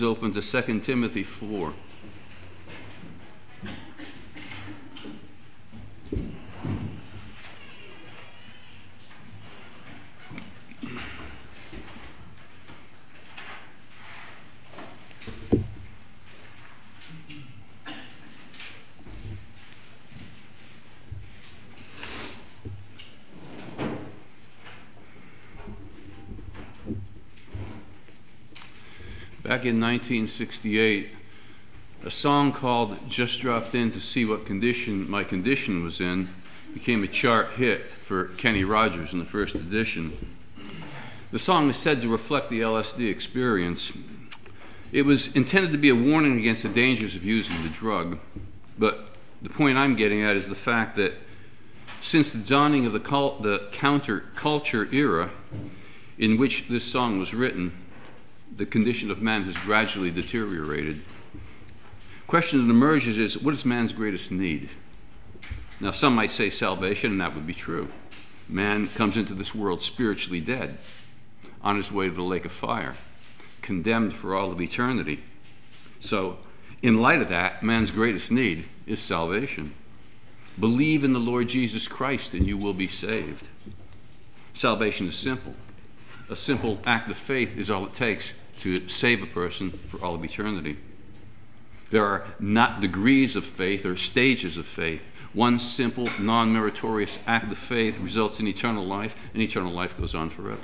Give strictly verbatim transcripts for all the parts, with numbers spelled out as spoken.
Open to Second Timothy four. Back in nineteen sixty-eight, a song called Just Dropped In to See What Condition My Condition Was In became a chart hit for Kenny Rogers in the first edition. The song is said to reflect the L S D experience. It was intended to be a warning against the dangers of using the drug, but the point I'm getting at is the fact that since the dawning of the, cult, the counterculture era in which this song was written, the condition of man has gradually deteriorated. The question that emerges is, what is man's greatest need? Now, some might say salvation, and that would be true. Man comes into this world spiritually dead, on his way to the lake of fire, condemned for all of eternity. So, in light of that, man's greatest need is salvation. Believe in the Lord Jesus Christ, and you will be saved. Salvation is simple. A simple act of faith is all it takes to save a person for all of eternity. There are not degrees of faith or stages of faith. One simple, non-meritorious act of faith results in eternal life, and eternal life goes on forever.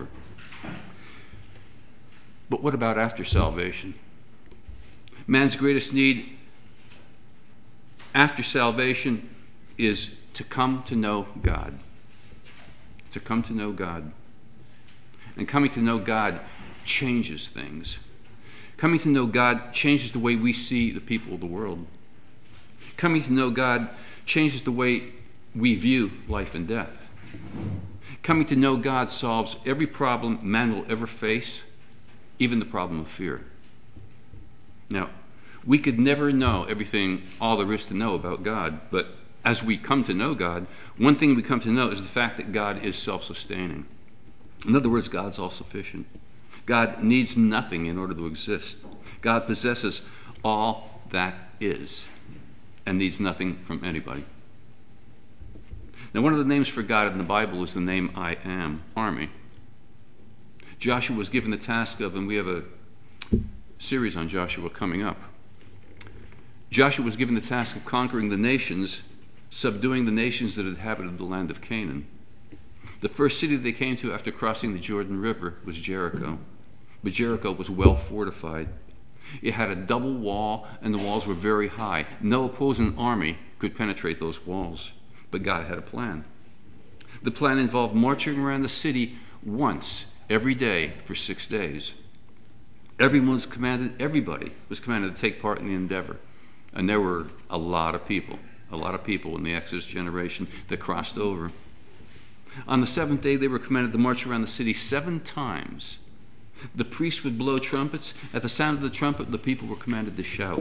But what about after salvation? Man's greatest need after salvation is to come to know God. To come to know God. And coming to know God changes things. Coming to know God changes the way we see the people of the world. Coming to know God changes the way we view life and death. Coming to know God solves every problem man will ever face, even the problem of fear. Now, we could never know everything, all there is to know about God, but as we come to know God, one thing we come to know is the fact that God is self-sustaining. In other words, God's all-sufficient. God needs nothing in order to exist. God possesses all that is and needs nothing from anybody. Now, one of the names for God in the Bible is the name I Am, Army. Joshua was given the task of, and we have a series on Joshua coming up. Joshua was given the task of conquering the nations, subduing the nations that inhabited the land of Canaan. The first city they came to after crossing the Jordan River was Jericho. But Jericho was well fortified. It had a double wall, and the walls were very high. No opposing army could penetrate those walls. But God had a plan. The plan involved marching around the city once every day for six days. Everyone was commanded, everybody was commanded to take part in the endeavor. And there were a lot of people, a lot of people in the Exodus generation that crossed over. On the seventh day, they were commanded to march around the city seven times. The priests would blow trumpets. At the sound of the trumpet, the people were commanded to shout.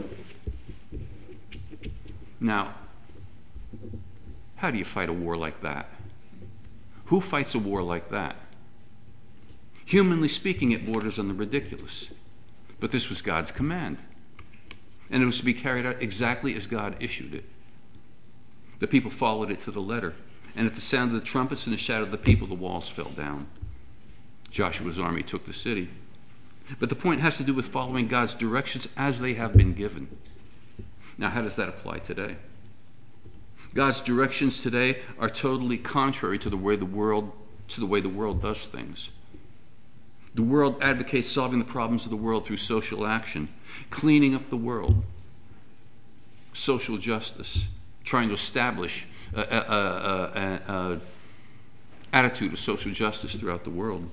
Now, how do you fight a war like that? Who fights a war like that? Humanly speaking, it borders on the ridiculous. But this was God's command. And it was to be carried out exactly as God issued it. The people followed it to the letter. And at the sound of the trumpets and the shout of the people, the walls fell down. Joshua's army took the city. But the point has to do with following God's directions as they have been given. Now, how does that apply today? God's directions today are totally contrary to the way the world, to the way the world does things. The world advocates solving the problems of the world through social action, cleaning up the world, social justice, trying to establish a, a, a, a, a attitude of social justice throughout the world.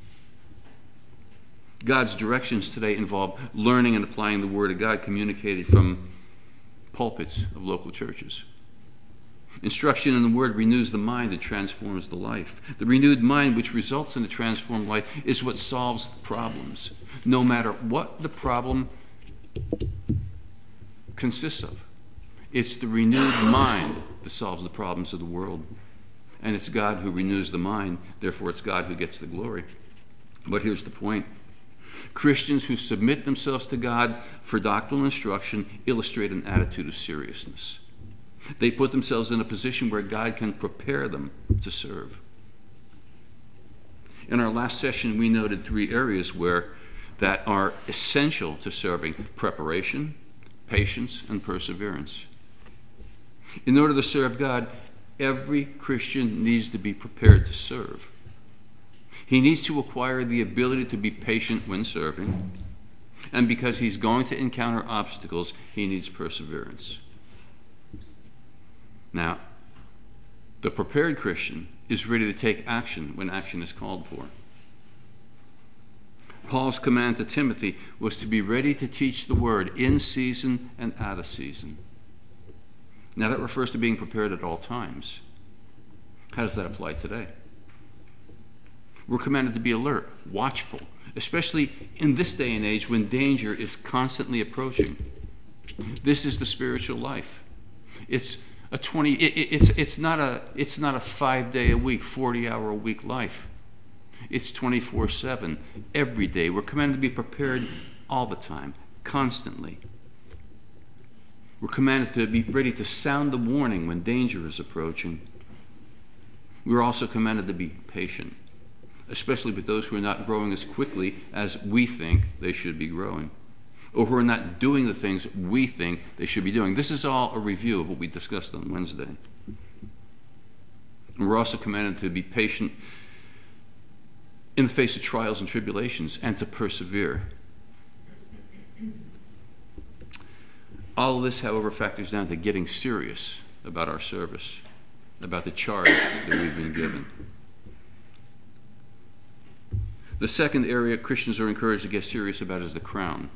God's directions today involve learning and applying the Word of God communicated from pulpits of local churches. Instruction in the Word renews the mind and transforms the life. The renewed mind, which results in a transformed life, is what solves problems, no matter what the problem consists of. It's the renewed mind that solves the problems of the world. And it's God who renews the mind, therefore it's God who gets the glory. But here's the point. Christians who submit themselves to God for doctrinal instruction illustrate an attitude of seriousness. They put themselves in a position where God can prepare them to serve. In our last session, we noted three areas where that are essential to serving: preparation, patience, and perseverance. In order to serve God, every Christian needs to be prepared to serve. He needs to acquire the ability to be patient when serving, and because he's going to encounter obstacles, he needs perseverance. Now, the prepared Christian is ready to take action when action is called for. Paul's command to Timothy was to be ready to teach the word in season and out of season. Now, that refers to being prepared at all times. How does that apply today? We're commanded to be alert, watchful, especially in this day and age when danger is constantly approaching. This is the spiritual life. It's a twenty. It, it, it's it's not a it's not a five day a week, forty hour a week life. It's twenty-four seven, every day. We're commanded to be prepared all the time, constantly. We're commanded to be ready to sound the warning when danger is approaching. We're also commanded to be patient, especially with those who are not growing as quickly as we think they should be growing, or who are not doing the things we think they should be doing. This is all a review of what we discussed on Wednesday. And we're also commanded to be patient in the face of trials and tribulations, and to persevere. All of this, however, factors down to getting serious about our service, about the charge that we've been given. The second area Christians are encouraged to get serious about is the crown.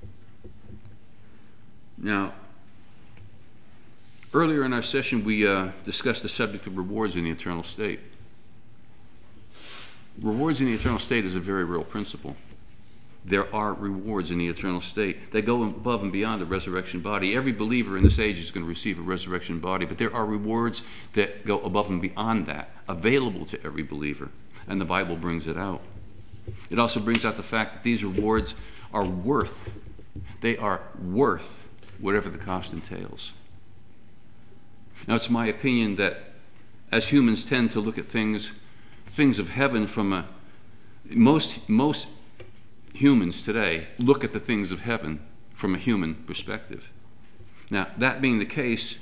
Now, earlier in our session, we uh, discussed the subject of rewards in the eternal state. Rewards in the eternal state is a very real principle. There are rewards in the eternal state. They go above and beyond the resurrection body. Every believer in this age is going to receive a resurrection body, but there are rewards that go above and beyond that, available to every believer, and the Bible brings it out. It also brings out the fact that these rewards are worth, they are worth whatever the cost entails. Now, it's my opinion that as humans tend to look at things things of heaven from a most most humans today look at the things of heaven from a human perspective. Now, that being the case,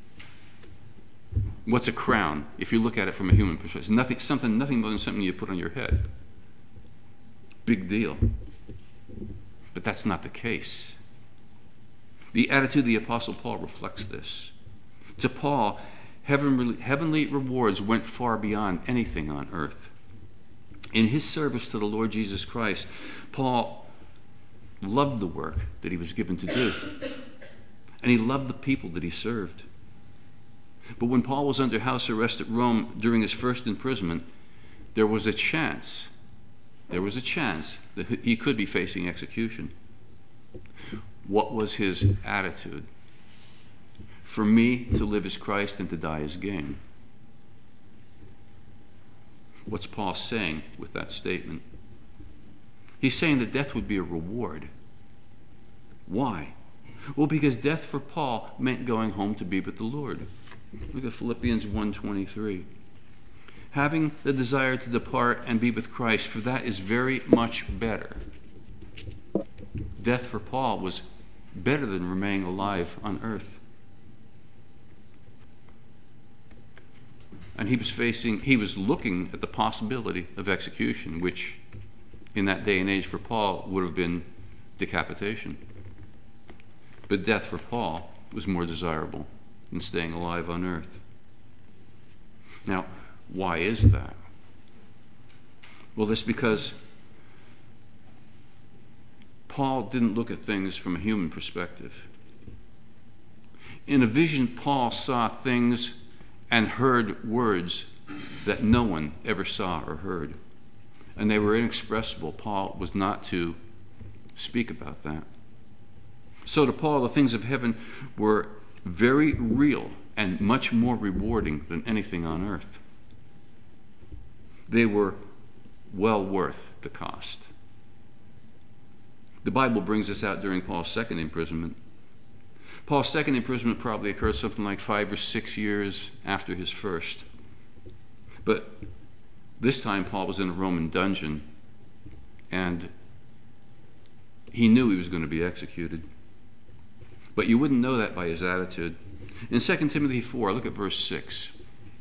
what's a crown if you look at it from a human perspective? Nothing, something, nothing more than something you put on your head. Big deal. But that's not the case. The attitude of the Apostle Paul reflects this. To Paul, Heavenly, heavenly rewards went far beyond anything on earth. In his service to the Lord Jesus Christ, Paul loved the work that he was given to do, and he loved the people that he served. But when Paul was under house arrest at Rome during his first imprisonment, there was a chance, there was a chance that he could be facing execution. What was his attitude? For me to live is Christ and to die is gain. What's Paul saying with that statement? He's saying that death would be a reward. Why? Well, because death for Paul meant going home to be with the Lord. Look at Philippians one twenty-three. Having the desire to depart and be with Christ, for that is very much better. Death for Paul was better than remaining alive on earth. And he was facing, he was looking at the possibility of execution, which in that day and age for Paul would have been decapitation. But death for Paul was more desirable than staying alive on earth. Now, why is that? Well, that's because Paul didn't look at things from a human perspective. In a vision, Paul saw things and heard words that no one ever saw or heard. And they were inexpressible. Paul was not to speak about that. So to Paul, the things of heaven were very real and much more rewarding than anything on earth. They were well worth the cost. The Bible brings this out during Paul's second imprisonment. Paul's second imprisonment probably occurred something like five or six years after his first. But this time Paul was in a Roman dungeon, and he knew he was going to be executed. But you wouldn't know that by his attitude. In Second Timothy four, look at verse six.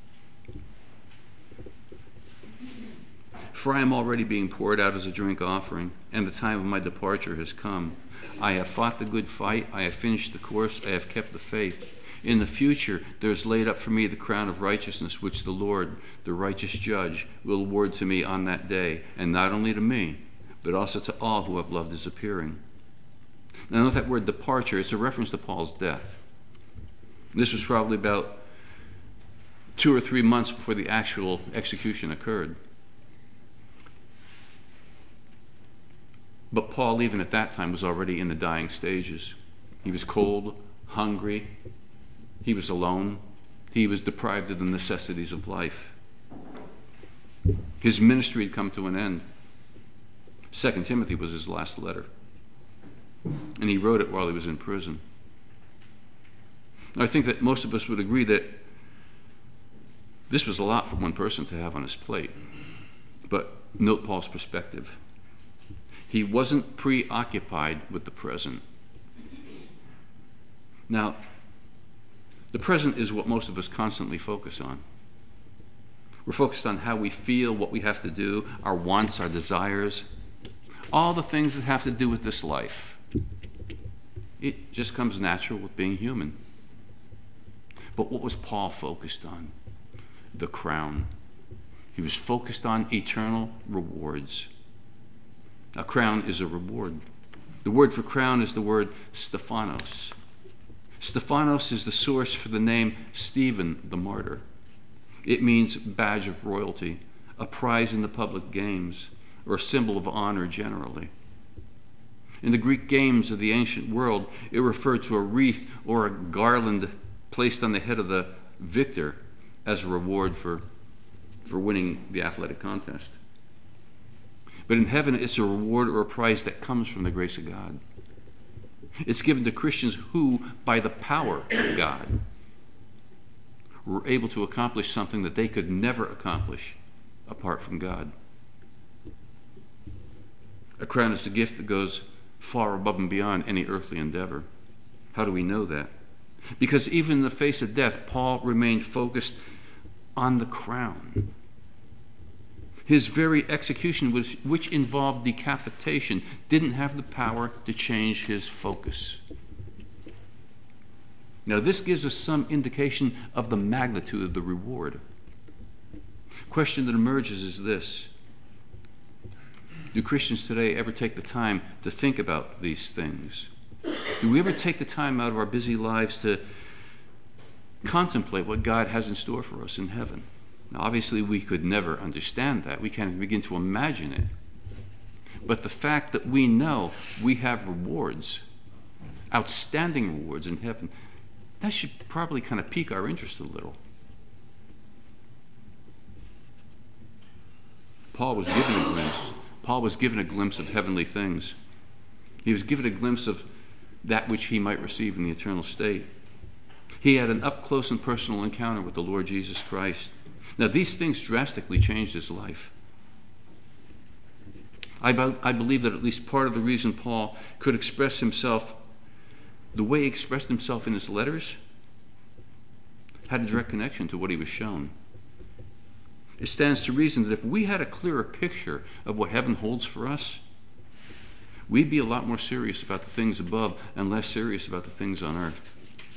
For I am already being poured out as a drink offering, and the time of my departure has come. I have fought the good fight, I have finished the course, I have kept the faith. In the future there is laid up for me the crown of righteousness, which the Lord, the righteous judge, will award to me on that day, and not only to me, but also to all who have loved his appearing. Now note that word departure, it's a reference to Paul's death. This was probably about two or three months before the actual execution occurred. But Paul, even at that time, was already in the dying stages. He was cold, hungry, he was alone, he was deprived of the necessities of life. His ministry had come to an end. Second Timothy was his last letter, and he wrote it while he was in prison. I think that most of us would agree that this was a lot for one person to have on his plate. But note Paul's perspective. He wasn't preoccupied with the present. Now, the present is what most of us constantly focus on. We're focused on how we feel, what we have to do, our wants, our desires, all the things that have to do with this life. It just comes natural with being human. But what was Paul focused on? The crown. He was focused on eternal rewards. A crown is a reward. The word for crown is the word Stephanos. Stephanos is the source for the name Stephen the martyr. It means badge of royalty, a prize in the public games, or a symbol of honor generally. In the Greek games of the ancient world, it referred to a wreath or a garland placed on the head of the victor as a reward for, for winning the athletic contest. But in heaven, it's a reward or a prize that comes from the grace of God. It's given to Christians who, by the power of God, were able to accomplish something that they could never accomplish apart from God. A crown is a gift that goes far above and beyond any earthly endeavor. How do we know that? Because even in the face of death, Paul remained focused on the crown. His very execution, which, which involved decapitation, didn't have the power to change his focus. Now, this gives us some indication of the magnitude of the reward. The question that emerges is this: do Christians today ever take the time to think about these things? Do we ever take the time out of our busy lives to contemplate what God has in store for us in heaven? Now, obviously, we could never understand that. We can't even begin to imagine it. But the fact that we know we have rewards, outstanding rewards in heaven, that should probably kind of pique our interest a little. Paul was given a glimpse. Paul was given a glimpse of heavenly things. He was given a glimpse of that which he might receive in the eternal state. He had an up-close and personal encounter with the Lord Jesus Christ. Now, these things drastically changed his life. I, be- I believe that at least part of the reason Paul could express himself the way he expressed himself in his letters had a direct connection to what he was shown. It stands to reason that if we had a clearer picture of what heaven holds for us, we'd be a lot more serious about the things above and less serious about the things on earth.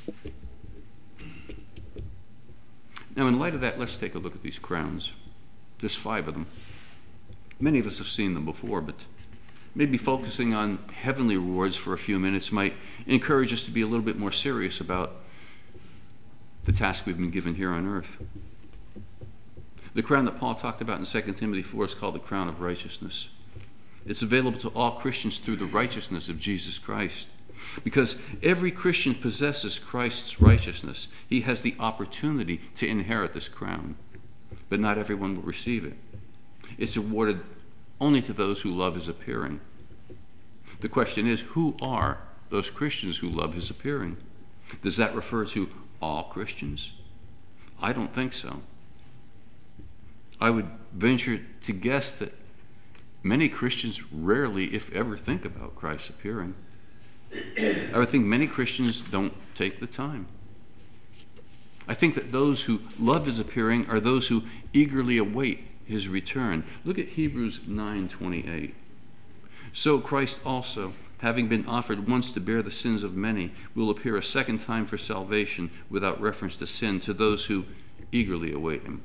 Now, in light of that, let's take a look at these crowns. There's five of them. Many of us have seen them before, but maybe focusing on heavenly rewards for a few minutes might encourage us to be a little bit more serious about the task we've been given here on earth. The crown that Paul talked about in Second Timothy four is called the crown of righteousness. It's available to all Christians through the righteousness of Jesus Christ. Because every Christian possesses Christ's righteousness. He has the opportunity to inherit this crown. But not everyone will receive it. It's awarded only to those who love his appearing. The question is, who are those Christians who love his appearing? Does that refer to all Christians? I don't think so. I would venture to guess that many Christians rarely, if ever, think about Christ's appearing. I would think many Christians don't take the time. I think that those who love his appearing are those who eagerly await his return. Look at Hebrews nine twenty-eight. So Christ also, having been offered once to bear the sins of many, will appear a second time for salvation without reference to sin to those who eagerly await him.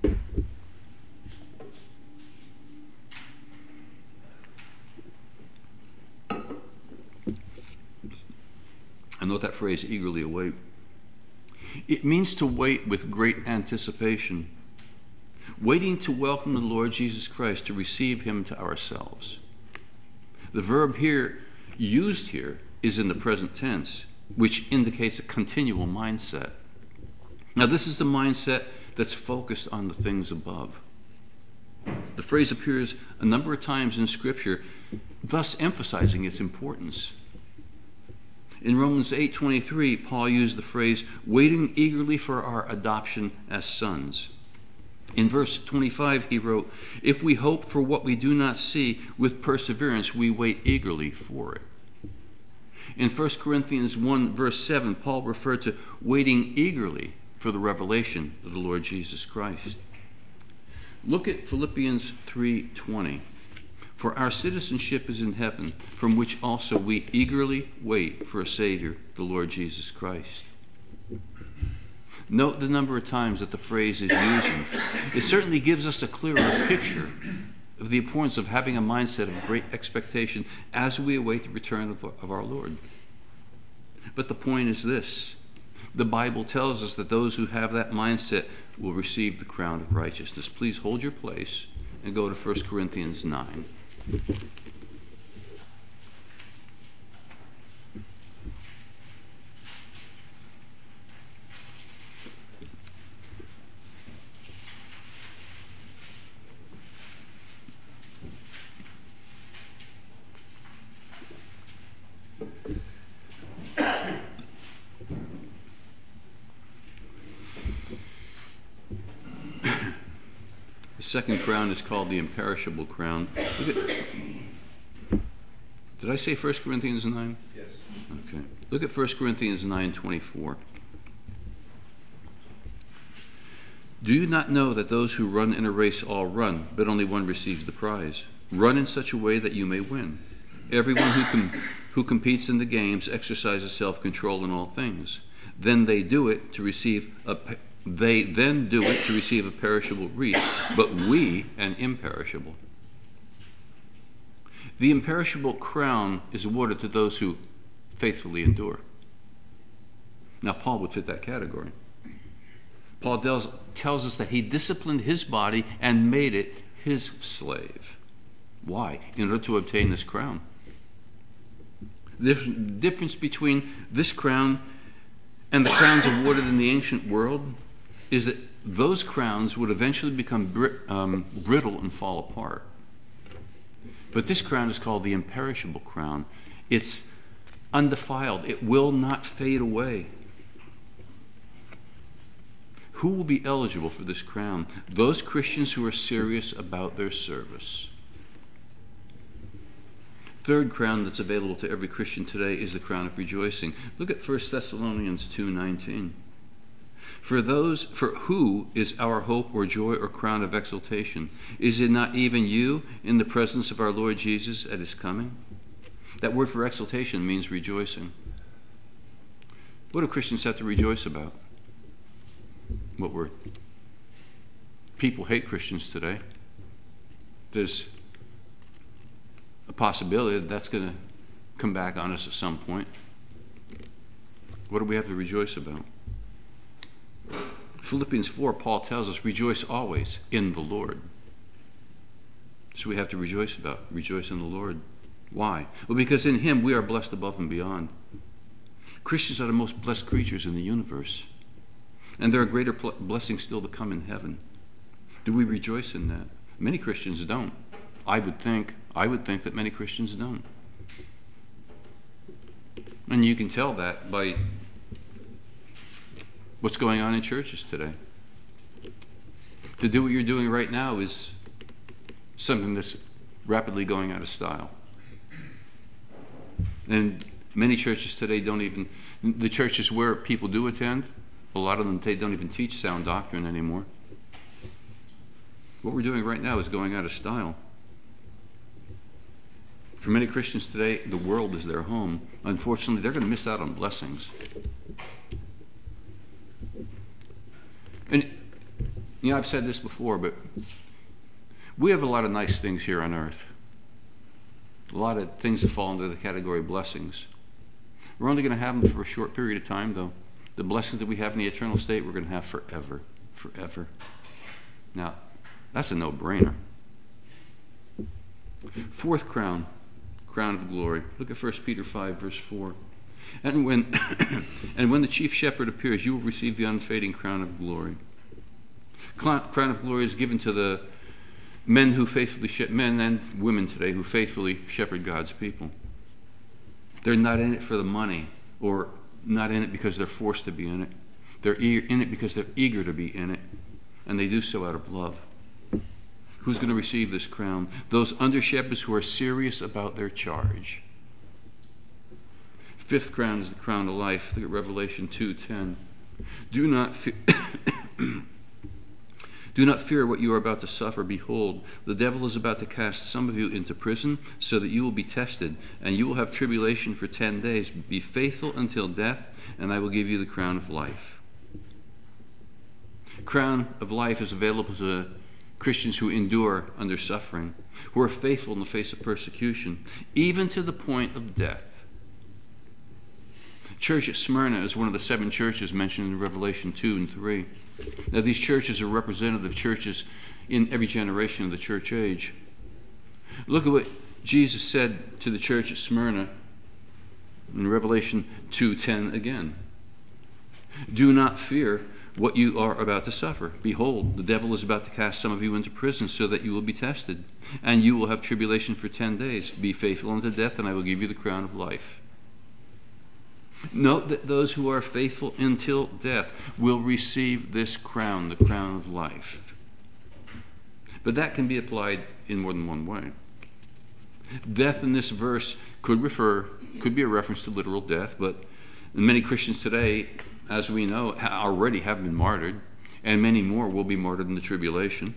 I note that phrase, eagerly await. It means to wait with great anticipation, waiting to welcome the Lord Jesus Christ, to receive him to ourselves. The verb here, used here, is in the present tense, which indicates a continual mindset. Now, this is the mindset that's focused on the things above. The phrase appears a number of times in Scripture, thus emphasizing its importance. In Romans eight twenty-three, Paul used the phrase, waiting eagerly for our adoption as sons. In verse twenty-five, he wrote, if we hope for what we do not see, with perseverance we wait eagerly for it. In First Corinthians one, verse seven, Paul referred to waiting eagerly for the revelation of the Lord Jesus Christ. Look at Philippians three twenty. For our citizenship is in heaven, from which also we eagerly wait for a Savior, the Lord Jesus Christ. Note the number of times that the phrase is using. It certainly gives us a clearer picture of the importance of having a mindset of great expectation as we await the return of, of our Lord. But the point is this. The Bible tells us that those who have that mindset will receive the crown of righteousness. Please hold your place and go to First Corinthians nine. The second crown is called the imperishable crown. Look at, did I say First Corinthians nine? Yes. Okay. Look at First Corinthians nine twenty-four. Do you not know that those who run in a race all run, but only one receives the prize? Run in such a way that you may win. Everyone who, com- who competes in the games exercises self-control in all things. Then they do it to receive a They then do it to receive a perishable wreath, but we an imperishable. The imperishable crown is awarded to those who faithfully endure. Now, Paul would fit that category. Paul tells, tells us that he disciplined his body and made it his slave. Why? In order to obtain this crown. The difference between this crown and the crowns awarded in the ancient world is that those crowns would eventually become br- um, brittle and fall apart. But this crown is called the imperishable crown. It's undefiled. It will not fade away. Who will be eligible for this crown? Those Christians who are serious about their service. Third crown that's available to every Christian today is the crown of rejoicing. Look at First Thessalonians two nineteen. For those for who is our hope or joy or crown of exaltation? Is it not even you in the presence of our Lord Jesus at his coming? That word for exaltation means rejoicing. What do Christians have to rejoice about? What word? People hate Christians today. There's a possibility that that's going to come back on us at some point. What do we have to rejoice about? Philippians four, Paul tells us, rejoice always in the Lord. So we have to rejoice about, rejoice in the Lord. Why? Well, because in him we are blessed above and beyond. Christians are the most blessed creatures in the universe. And there are greater pl- blessings still to come in heaven. Do we rejoice in that? Many Christians don't. I would think, I would think that many Christians don't. And you can tell that by what's going on in churches today. To do what you're doing right now is something that's rapidly going out of style. And many churches today don't even, the churches where people do attend, a lot of them, they don't even teach sound doctrine anymore. What we're doing right now is going out of style. For many Christians today, the world is their home. Unfortunately, they're going to miss out on blessings. And, you know, I've said this before, but we have a lot of nice things here on earth. A lot of things that fall into the category of blessings. We're only going to have them for a short period of time, though. The blessings that we have in the eternal state, we're going to have forever, forever. Now, that's a no-brainer. Fourth crown, crown of glory. Look at First Peter five, verse four. And when, and when the chief shepherd appears, you will receive the unfading crown of glory. Crown of glory is given to the men who faithfully, she- men and women today who faithfully shepherd God's people. They're not in it for the money, or not in it because they're forced to be in it. They're e- in it because they're eager to be in it, and they do so out of love. Who's going to receive this crown? Those under shepherds who are serious about their charge. Fifth crown is the crown of life. Look at Revelation two ten. Do not fear. Do not fear what you are about to suffer. Behold, the devil is about to cast some of you into prison so that you will be tested, and you will have tribulation for ten days. Be faithful until death, and I will give you the crown of life. Crown of life is available to Christians who endure under suffering, who are faithful in the face of persecution, even to the point of death. Church at Smyrna is one of the seven churches mentioned in Revelation two and three. Now, these churches are representative churches in every generation of the church age. Look at what Jesus said to the church at Smyrna in Revelation two ten again. Do not fear what you are about to suffer. Behold, the devil is about to cast some of you into prison so that you will be tested, and you will have tribulation for ten days. Be faithful unto death, and I will give you the crown of life. Note that those who are faithful until death will receive this crown, the crown of life. But that can be applied in more than one way. Death in this verse could refer, could be a reference to literal death, but many Christians today, as we know, already have been martyred, and many more will be martyred in the tribulation.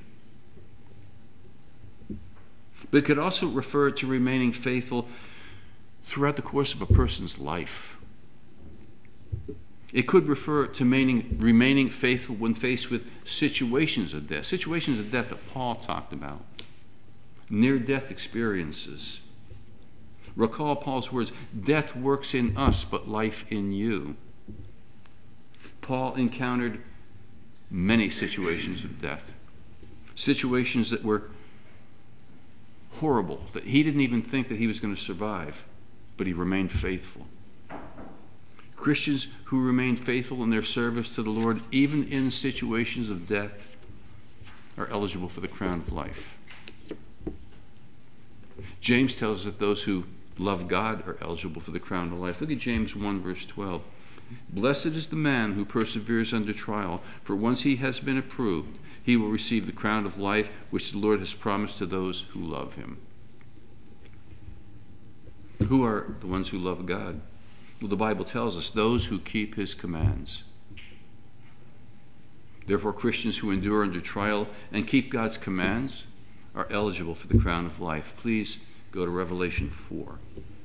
But it could also refer to remaining faithful throughout the course of a person's life. It could refer to remaining, remaining faithful when faced with situations of death, situations of death that Paul talked about, near-death experiences. Recall Paul's words, death works in us, but life in you. Paul encountered many situations of death, situations that were horrible, that he didn't even think that he was going to survive, but he remained faithful. Christians who remain faithful in their service to the Lord, even in situations of death, are eligible for the crown of life. James tells us that those who love God are eligible for the crown of life. Look at James one, verse twelve. Blessed is the man who perseveres under trial, for once he has been approved, he will receive the crown of life which the Lord has promised to those who love him. Who are the ones who love God? Well, the Bible tells us those who keep his commands. Therefore, Christians who endure under trial and keep God's commands are eligible for the crown of life. Please go to Revelation four.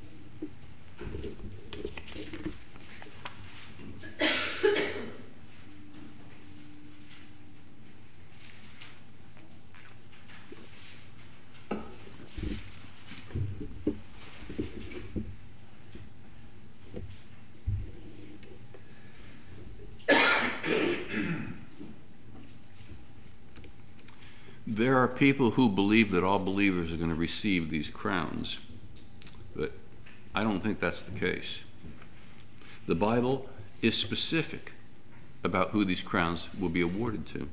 There are people who believe that all believers are going to receive these crowns, but I don't think that's the case. The Bible is specific about who these crowns will be awarded to.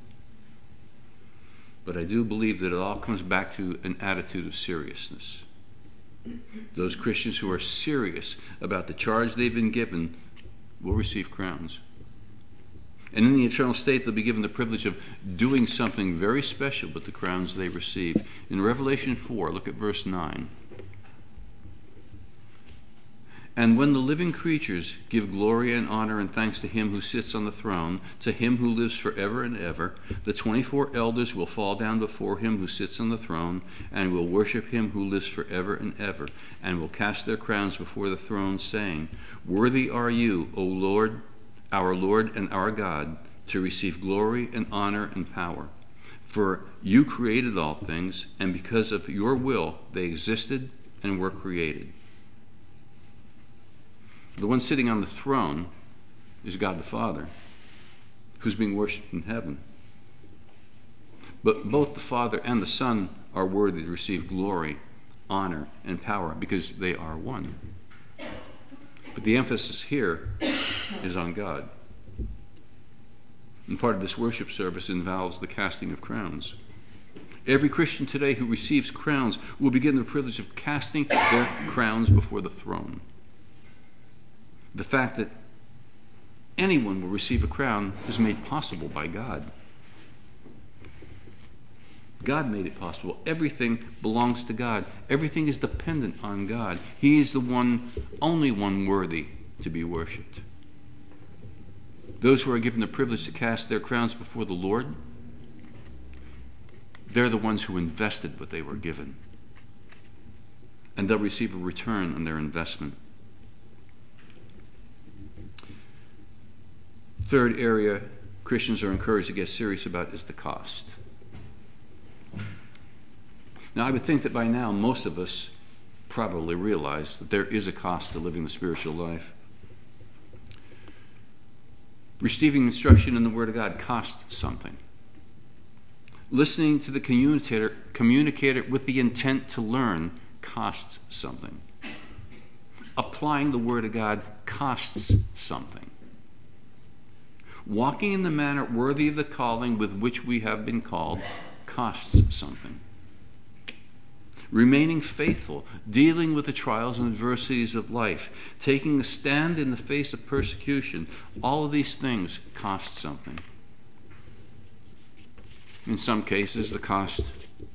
But I do believe that it all comes back to an attitude of seriousness. Those Christians who are serious about the charge they've been given will receive crowns. And in the eternal state, they'll be given the privilege of doing something very special with the crowns they receive. In Revelation four, look at verse nine. And when the living creatures give glory and honor and thanks to him who sits on the throne, to him who lives forever and ever, the twenty-four elders will fall down before him who sits on the throne, and will worship him who lives forever and ever, and will cast their crowns before the throne, saying, Worthy are you, O Lord, our Lord and our God, to receive glory and honor and power. For you created all things, and because of your will they existed and were created. The one sitting on the throne is God the Father, who's being worshipped in heaven. But both the Father and the Son are worthy to receive glory, honor, and power because they are one. But the emphasis here is on God. And part of this worship service involves the casting of crowns. Every Christian today who receives crowns will be given the privilege of casting their crowns before the throne. The fact that anyone will receive a crown is made possible by God. God made it possible. Everything belongs to God. Everything is dependent on God. He is the one, only one worthy to be worshipped. Those who are given the privilege to cast their crowns before the Lord, they're the ones who invested what they were given. And they'll receive a return on their investment. Third area Christians are encouraged to get serious about is the cost. Now, I would think that by now most of us probably realize that there is a cost to living the spiritual life. Receiving instruction in the Word of God costs something. Listening to the communicator, communicator with the intent to learn costs something. Applying the Word of God costs something. Walking in the manner worthy of the calling with which we have been called costs something. Remaining faithful, dealing with the trials and adversities of life, taking a stand in the face of persecution, all of these things cost something. In some cases, the cost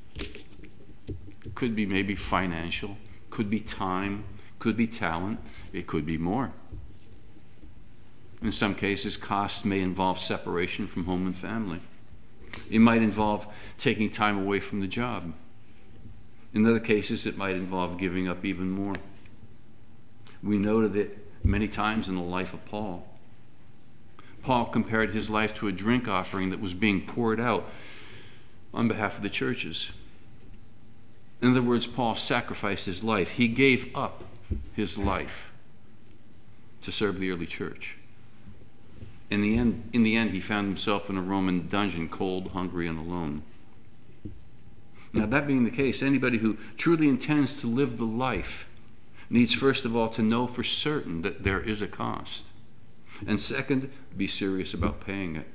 could be maybe financial, could be time, could be talent, it could be more. In some cases, cost may involve separation from home and family. It might involve taking time away from the job. In other cases, it might involve giving up even more. We noted it many times in the life of Paul. Paul compared his life to a drink offering that was being poured out on behalf of the churches. In other words, Paul sacrificed his life. He gave up his life to serve the early church. In the end, in the end, he found himself in a Roman dungeon, cold, hungry, and alone. Now, that being the case, anybody who truly intends to live the life needs, first of all, to know for certain that there is a cost. And second, be serious about paying it.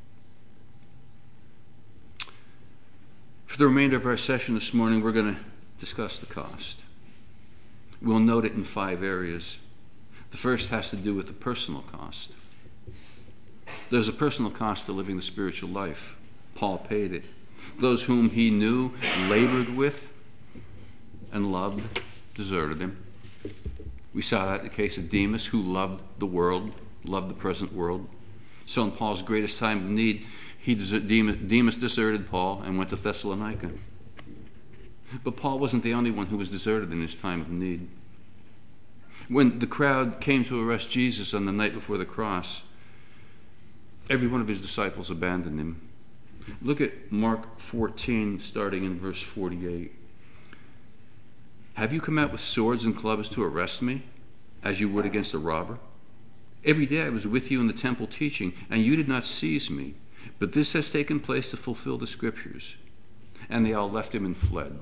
For the remainder of our session this morning, we're going to discuss the cost. We'll note it in five areas. The first has to do with the personal cost. There's a personal cost to living the spiritual life. Paul paid it. Those whom he knew, labored with, and loved deserted him. We saw that in the case of Demas, who loved the world, loved the present world. So in Paul's greatest time of need, he Demas deserted Paul and went to Thessalonica. But Paul wasn't the only one who was deserted in his time of need. When the crowd came to arrest Jesus on the night before the cross, every one of his disciples abandoned him. Look at Mark fourteen, starting in verse forty-eight. Have you come out with swords and clubs to arrest me, as you would against a robber? Every day I was with you in the temple teaching, and you did not seize me. But this has taken place to fulfill the scriptures. And they all left him and fled.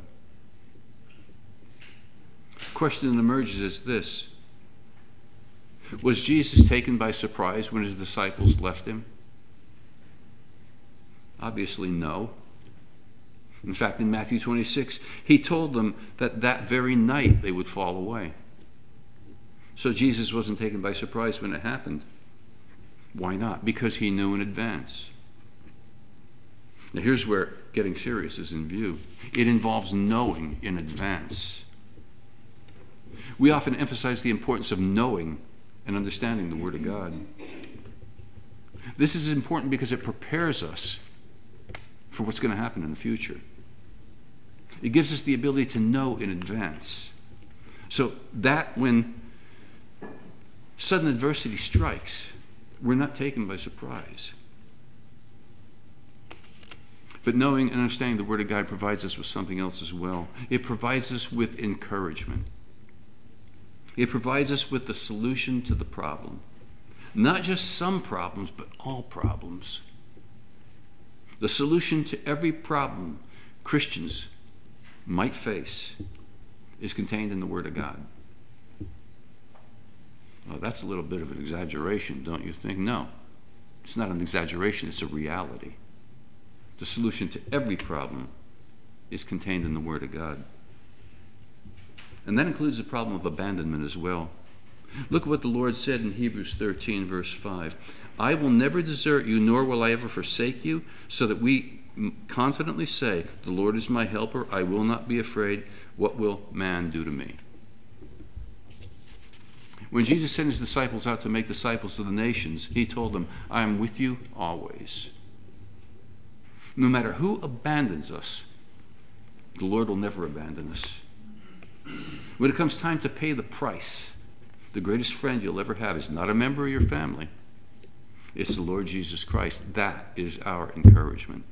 The question that emerges is this. Was Jesus taken by surprise when his disciples left him? Obviously, no. In fact, in Matthew twenty-six, he told them that that very night they would fall away. So Jesus wasn't taken by surprise when it happened. Why not? Because he knew in advance. Now here's where getting serious is in view. It involves knowing in advance. We often emphasize the importance of knowing and understanding the Word of God. This is important because it prepares us for what's going to happen in the future. It gives us the ability to know in advance. So that when sudden adversity strikes, we're not taken by surprise. But knowing and understanding the Word of God provides us with something else as well. It provides us with encouragement. It provides us with the solution to the problem. Not just some problems, but all problems. The solution to every problem Christians might face is contained in the Word of God. Well, that's a little bit of an exaggeration, don't you think? No, it's not an exaggeration, it's a reality. The solution to every problem is contained in the Word of God. And that includes the problem of abandonment as well. Look what the Lord said in Hebrews thirteen, verse five. I will never desert you, nor will I ever forsake you, so that we confidently say, the Lord is my helper, I will not be afraid. What will man do to me? When Jesus sent his disciples out to make disciples of the nations, he told them, I am with you always. No matter who abandons us, the Lord will never abandon us. When it comes time to pay the price, the greatest friend you'll ever have is not a member of your family. It's the Lord Jesus Christ. That is our encouragement.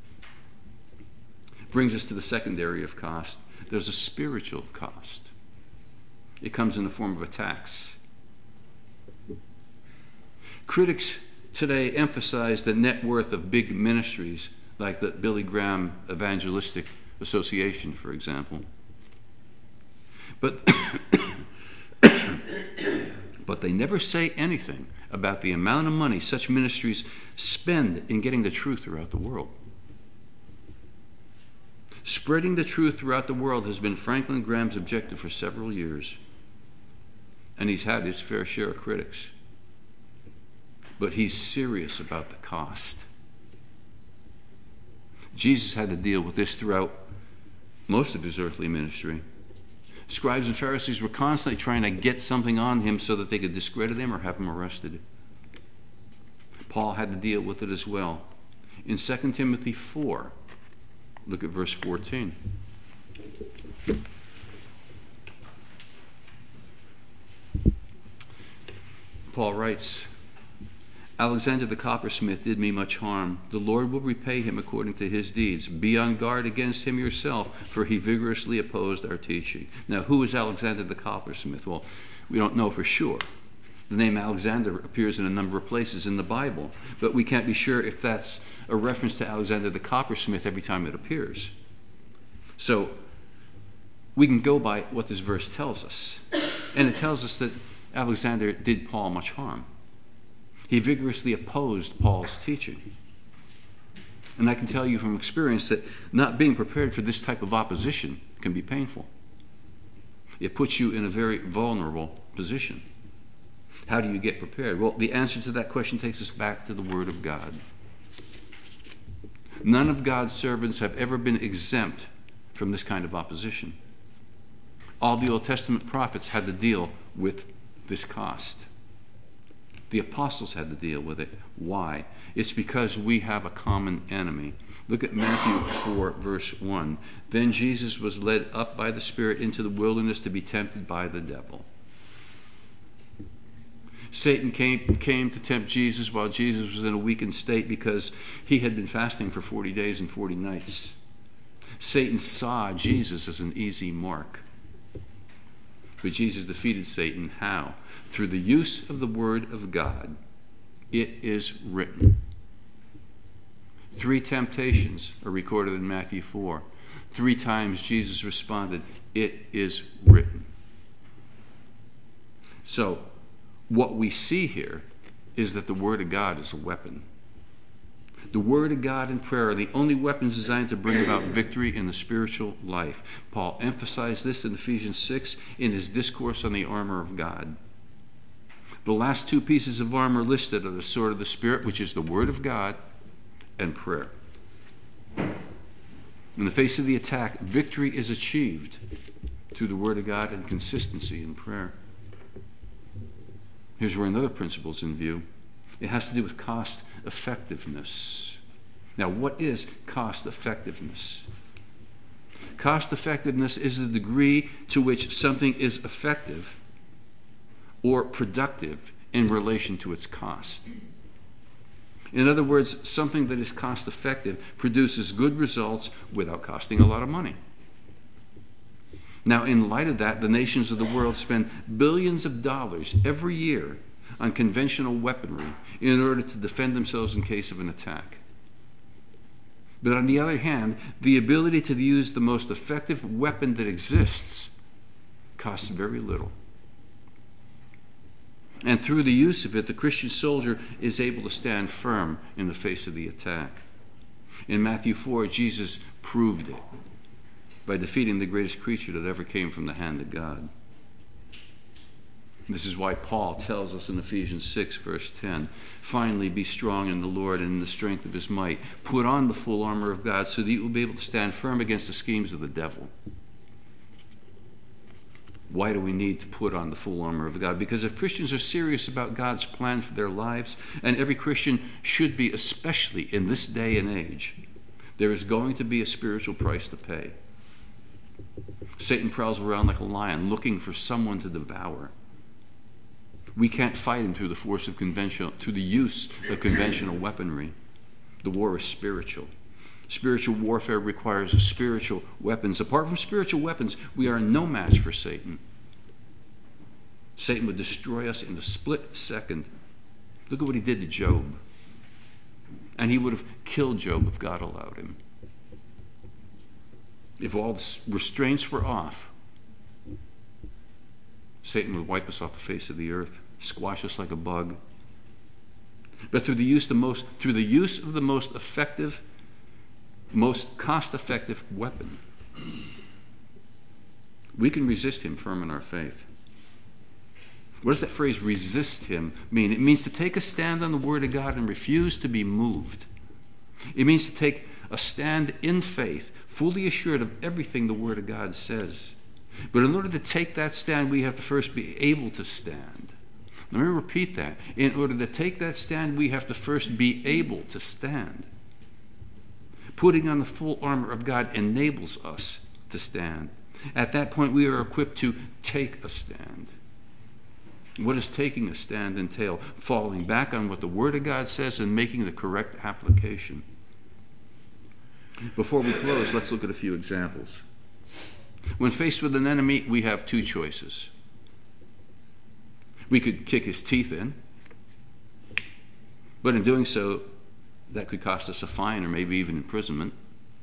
Brings us to the second area of cost. There's a spiritual cost. It comes in the form of a tax. Critics today emphasize the net worth of big ministries like the Billy Graham Evangelistic Association, for example. But, but they never say anything about the amount of money such ministries spend in getting the truth throughout the world. Spreading the truth throughout the world has been Franklin Graham's objective for several years, and he's had his fair share of critics. But he's serious about the cost. Jesus had to deal with this throughout most of his earthly ministry. Scribes and Pharisees were constantly trying to get something on him so that they could discredit him or have him arrested. Paul had to deal with it as well. In Second Timothy four, look at verse fourteen. Paul writes, Alexander the coppersmith did me much harm. The Lord will repay him according to his deeds. Be on guard against him yourself, for he vigorously opposed our teaching. Now, who is Alexander the coppersmith? Well, we don't know for sure. The name Alexander appears in a number of places in the Bible, but we can't be sure if that's a reference to Alexander the coppersmith every time it appears. So we can go by what this verse tells us. And it tells us that Alexander did Paul much harm. He vigorously opposed Paul's teaching. And I can tell you from experience that not being prepared for this type of opposition can be painful. It puts you in a very vulnerable position. How do you get prepared? Well, the answer to that question takes us back to the Word of God. None of God's servants have ever been exempt from this kind of opposition. All the Old Testament prophets had to deal with this cost. The apostles had to deal with it. Why? It's because we have a common enemy. Look at Matthew four, verse one. Then Jesus was led up by the Spirit into the wilderness to be tempted by the devil. Satan came, came to tempt Jesus while Jesus was in a weakened state because he had been fasting for forty days and forty nights. Satan saw Jesus as an easy mark. But Jesus defeated Satan. How? Through the use of the Word of God. It is written. Three temptations are recorded in Matthew four. Three times Jesus responded, it is written. So, what we see here is that the Word of God is a weapon. The Word of God and prayer are the only weapons designed to bring about victory in the spiritual life. Paul emphasized this in Ephesians six in his discourse on the armor of God. The last two pieces of armor listed are the sword of the Spirit, which is the Word of God, and prayer. In the face of the attack, victory is achieved through the Word of God and consistency in prayer. Here's where another principle is in view. It has to do with cost effectiveness. Now, what is cost effectiveness? Cost effectiveness is the degree to which something is effective or productive in relation to its cost. In other words, something that is cost effective produces good results without costing a lot of money. Now, in light of that, the nations of the world spend billions of dollars every year on conventional weaponry in order to defend themselves in case of an attack. But on the other hand, the ability to use the most effective weapon that exists costs very little. And through the use of it, the Christian soldier is able to stand firm in the face of the attack. In Matthew four, Jesus proved it by defeating the greatest creature that ever came from the hand of God. This is why Paul tells us in Ephesians six, verse ten, finally be strong in the Lord and in the strength of his might. Put on the full armor of God so that you will be able to stand firm against the schemes of the devil. Why do we need to put on the full armor of God? Because if Christians are serious about God's plan for their lives, and every Christian should be, especially in this day and age, there is going to be a spiritual price to pay. Satan prowls around like a lion looking for someone to devour. We can't fight him through the force of conventional, through the use of conventional weaponry. The war is spiritual. Spiritual warfare requires spiritual weapons. Apart from spiritual weapons, we are no match for Satan. Satan would destroy us in a split second. Look at what he did to Job. And he would have killed Job if God allowed him. If all the restraints were off, Satan would wipe us off the face of the earth, squash us like a bug. But through the use, the most, through the use of the most effective, most cost-effective weapon, we can resist him firm in our faith. What does that phrase, resist him, mean? It means to take a stand on the Word of God and refuse to be moved. It means to take a stand in faith, fully assured of everything the Word of God says. But in order to take that stand, we have to first be able to stand. Let me repeat that. In order to take that stand, we have to first be able to stand. Putting on the full armor of God enables us to stand. At that point, we are equipped to take a stand. What does taking a stand entail? Falling back on what the Word of God says and making the correct application. Before we close, let's look at a few examples. When faced with an enemy, we have two choices. We could kick his teeth in, but in doing so, that could cost us a fine or maybe even imprisonment.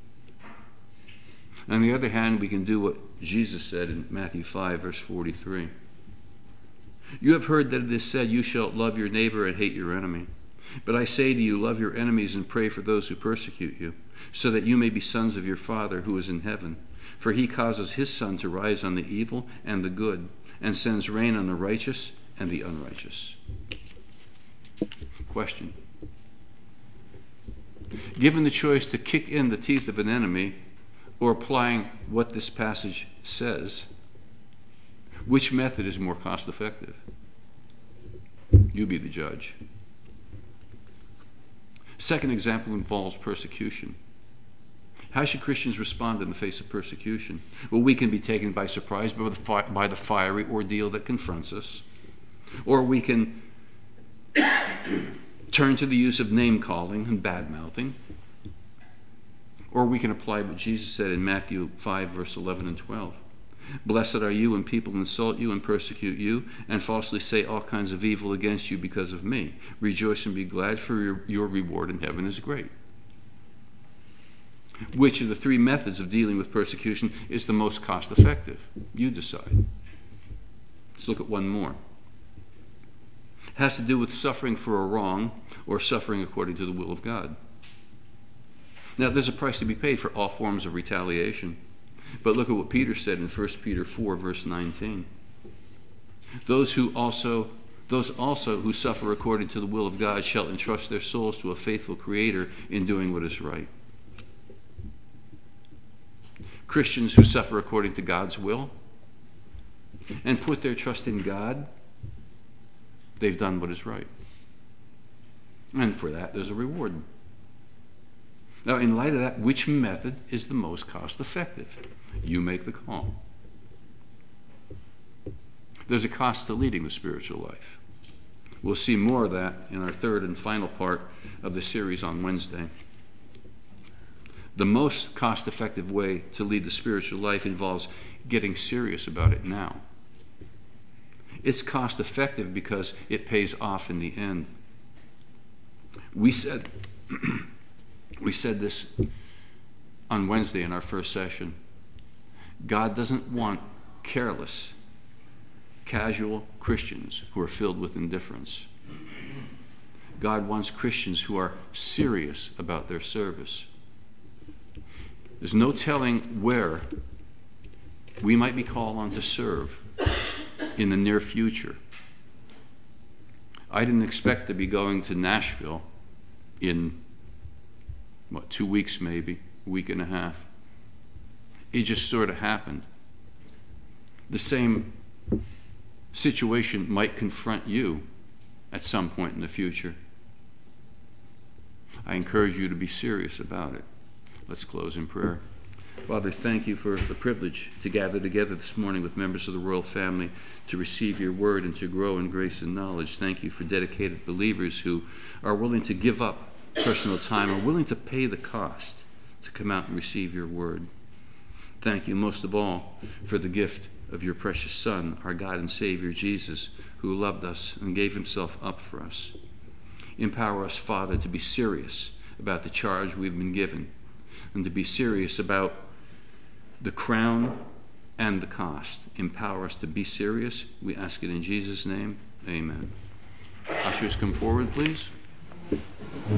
On the other hand, we can do what Jesus said in Matthew five, verse forty-three. You have heard that it is said, you shall love your neighbor and hate your enemy. But I say to you, love your enemies and pray for those who persecute you, so that you may be sons of your Father who is in heaven. For he causes his sun to rise on the evil and the good, and sends rain on the righteous and the unrighteous. Question. Given the choice to kick in the teeth of an enemy or applying what this passage says, which method is more cost effective? You be the judge. Second example involves persecution. How should Christians respond in the face of persecution? Well, we can be taken by surprise by the, fi- by the fiery ordeal that confronts us. Or we can turn to the use of name-calling and bad-mouthing. Or we can apply what Jesus said in Matthew five, verse eleven and twelve. Blessed are you when people insult you and persecute you and falsely say all kinds of evil against you because of me. Rejoice and be glad, for your, your reward in heaven is great. Which of the three methods of dealing with persecution is the most cost-effective? You decide. Let's look at one more. It has to do with suffering for a wrong or suffering according to the will of God. Now, there's a price to be paid for all forms of retaliation. But look at what Peter said in First Peter four, verse nineteen. Those who also, those also who suffer according to the will of God shall entrust their souls to a faithful Creator in doing what is right. Christians who suffer according to God's will and put their trust in God, they've done what is right. And for that, there's a reward. Now, in light of that, which method is the most cost-effective? You make the call. There's a cost to leading the spiritual life. We'll see more of that in our third and final part of the series on Wednesday. The most cost-effective way to lead the spiritual life involves getting serious about it now. It's cost-effective because it pays off in the end. We said, we said this on Wednesday in our first session. God doesn't want careless, casual Christians who are filled with indifference. God wants Christians who are serious about their service. There's no telling where we might be called on to serve in the near future. I didn't expect to be going to Nashville in, what, two weeks maybe, a week and a half. It just sort of happened. The same situation might confront you at some point in the future. I encourage you to be serious about it. Let's close in prayer. Father, thank you for the privilege to gather together this morning with members of the royal family to receive your word and to grow in grace and knowledge. Thank you for dedicated believers who are willing to give up personal time, are willing to pay the cost to come out and receive your word. Thank you most of all for the gift of your precious Son, our God and Savior Jesus, who loved us and gave himself up for us. Empower us, Father, to be serious about the charge we've been given and to be serious about the crown and the cost. Empower us to be serious. We ask it in Jesus' name. Amen. Ushers, come forward, please.